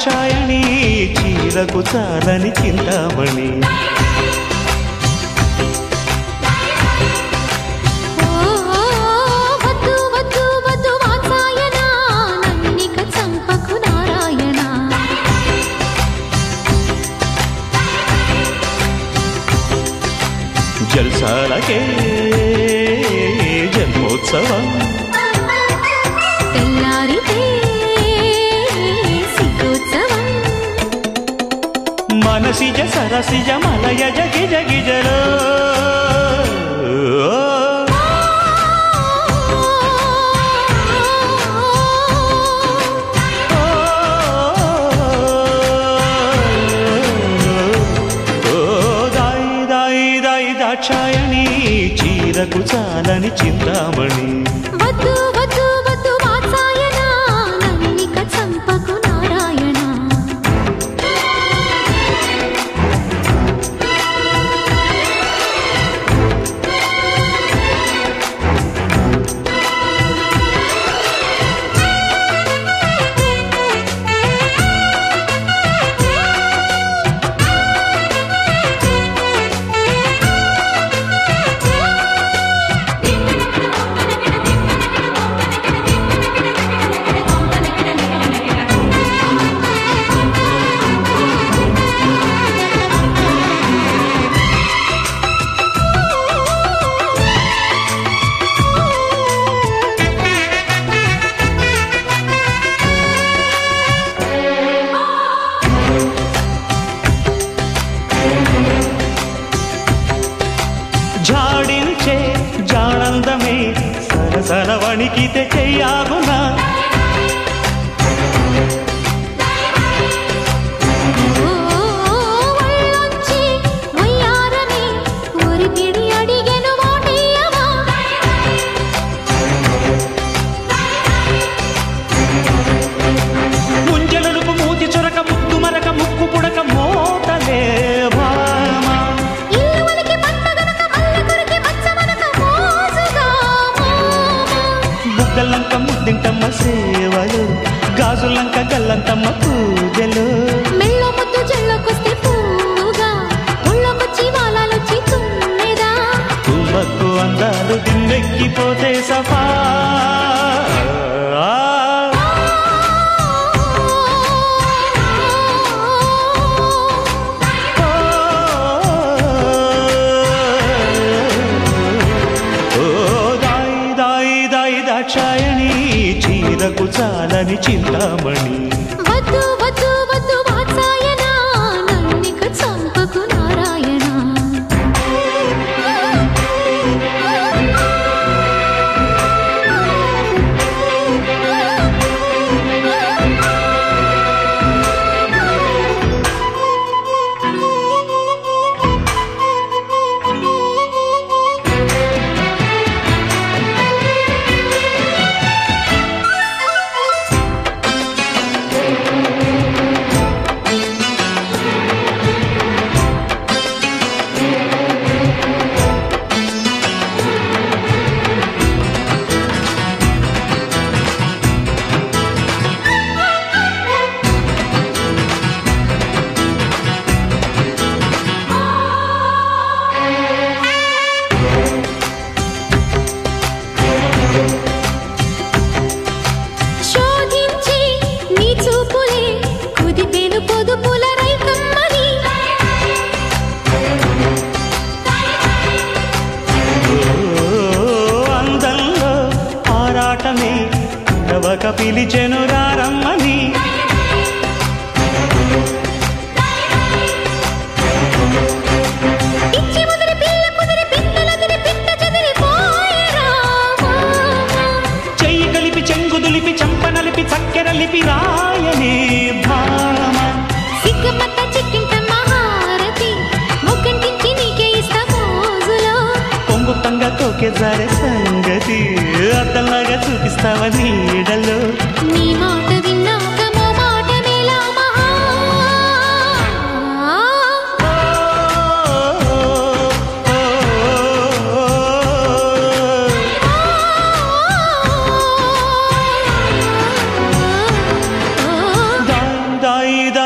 దాక్షాయణి చీరకు చాలని చింతామణి జల్సాలకే జన్మోత్సవం తెల్లారితే సిగ్గోత్సవం మనసిజ సరసిజ మలయజ గిజ గిజలో దాక్షాయణి చీరకు చాలని చింతామణి వద్దు వద్దు వద్దు వాత్సాయన నన్నిక చంపకు నారాయణ జాడించే జానందమే సరసర వణికితే చెయ్యాగునా ముంజలుపు మూతి చొరక ముక్కు మరక ముక్కు పుడక మోతలే బుగ్గలంక ముద్దింటమ్మ సేవలు గాజులంక గల్లంతమ్మ పూజలు మెల్లో ముద్దు జల్లోకొస్తే పూగా ఒళ్ళొకొచ్చి వాలాలొచ్చి తుమ్మెదా తుమ్మకు అందాలు దిమ్మెక్కిపోతే సఫా దాక్షాయణి చీరకు చాలని చింతామణి వద్దు వద్దు వద్దు వాత్సాయన నన్నిక చంపకు నారాయణ శోధించి నీ చూపులే కుదిపేను పొదుపుల రైతమ్మని అందంలో ఆరాటమే నవక పిలిచెను రారమ్మని ఇచ్చి ముదిరి పిల్ల కుదిరి పిట్టలదిరి పిట్ట చెదిరిపోయేరా చెయ్యి కలిపి చెంగు దులిపి చంపనలిపి చక్కెరలిపి రాయనే భామ సిగ్గమట్ట చిక్కింట మహారతి ముగ్గంటించి నీకే ఇస్తా మోజులో కొంగు తంగ తోకే జారే సంగతి అద్దలాగా చూపిస్తావ నీడలో నీ మాట విన్నాక మో మాట మేలా మహా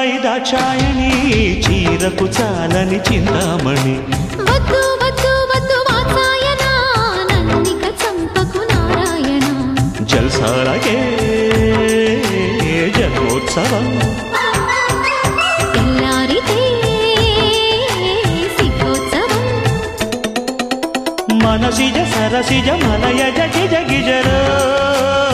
దాక్షాయణి చీరకు చాలని చింతామణి వద్దు వద్దు వద్దు వాత్సాయన నన్నిక చంపకు నారాయణ జల్సాలకే జన్మోత్సవం తెల్లారితే సిద్ధోత్సవం మనసిజ సరసిజ మలయజ గిజ గిజరో